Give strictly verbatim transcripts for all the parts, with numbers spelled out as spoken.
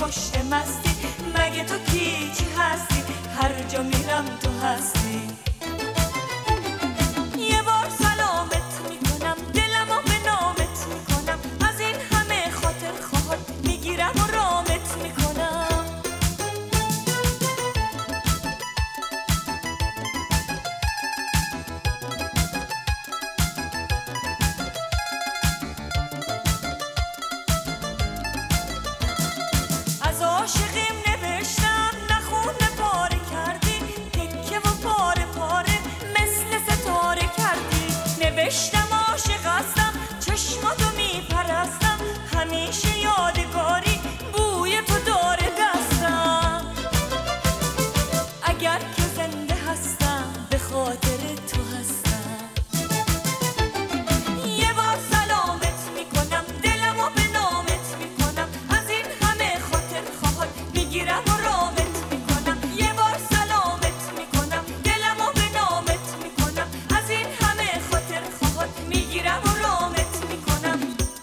پشت مستی، مگه تو کی چی هستی؟ هر جا میرم تو هستی. یه بار سلامت میکنم، دلمو به نامت میکنم، از این همه خاطر خواهد میگیرم و رامت میکنم. از عاشقیم نوشتم نخونه پاره کردی، تکه و پاره پاره مثل ستاره کردی. نوشتم عاشق هستم، چشماتو میپرستم، همیشه یادگاری بوی تو داره دستم. اگر که زنده هستم به خاطر تو هستم. یه بار سلامت میکنم، دلمو به نامت میکنم، از این همه خاطر خواهد میگیرم و رامت میکنم. یه بار سلامت میکنم، دلمو به نامت میکنم، از این همه خاطر خواهد میگیرم و رامت میکنم.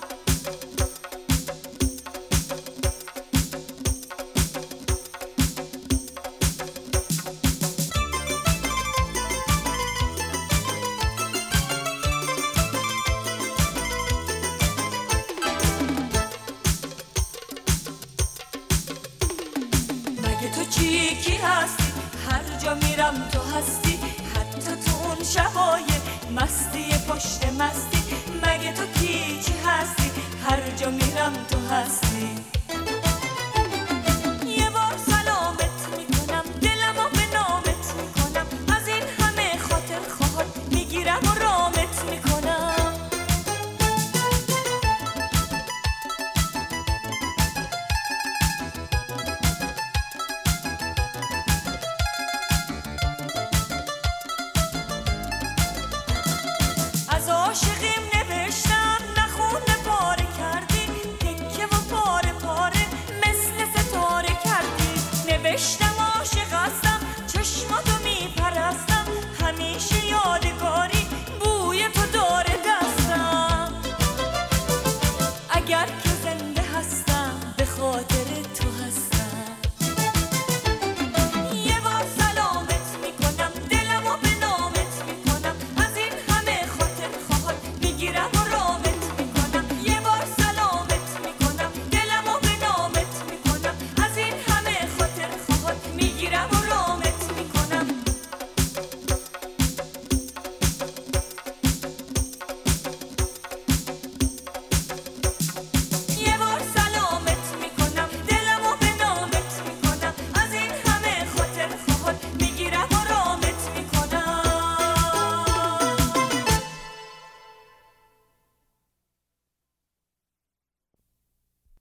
مگه تو چی کی هستی؟ هر جا میرم تو هستی، حتی تو اون شبای مستی پشت مستی. مگه تو کی چی هستی؟ هر جا میرم تو هستی.